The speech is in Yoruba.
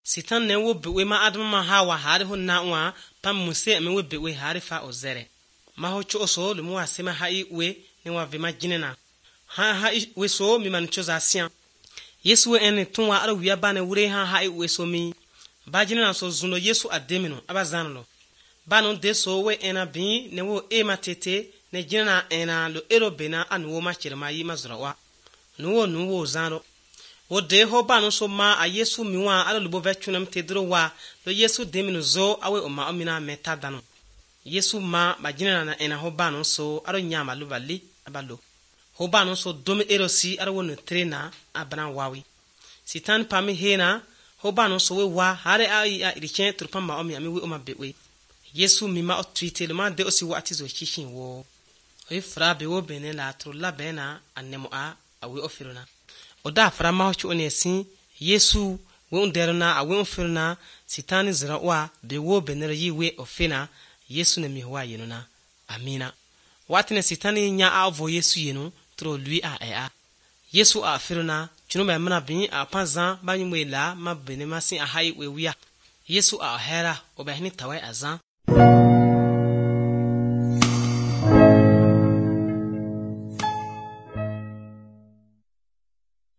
Sitan ne wo bewe ma adama hawa hare ho na wa pam muse me wo bewe hare fa ozere ma ho cho so le mu asema hai we ne wa vema ginena ha we so mi man cho za sia Yesu en tunwa ara wiya ba ne wure ha hai we so mi ba ginena so zuno Yesu ademino abazanlo ba no de so we ena bi ne wo e matete ne ginena ena lo erobena anwo ma chirma yi mazrawa no wo zanro wo de ho ba no so ma a Yesu miwa ala lubo vetchunam tedro wa lo Yesu demino zo awe o ma omina meta dano Yesu ma ba ginena na ena ho ba no so aro nyama lu bali abalo ho ba no so domi erosi aro wono trena abana wawi sitan pami hena ho ba no so we wa hare ai a irichen turpam ma omi ami we o ma bewe Yesu mi ma o tweete le ma de osi wa atizo chishin wo o fra be wo bene la tro la bena annemo a awe ofiruna oda fra ma ho ne sin Yesu we underna awe ofiruna sitani zira wa be wo benere yiwe ofina Yesu ne mi wa yinuna amina watine sitani nya avo Yesu yinu tro lui a Yesu a firuna chunu ba mana bin a panzan ba nyimwe la ma bene ma sin a hai we wiya Yesu a hera obehni tawai azan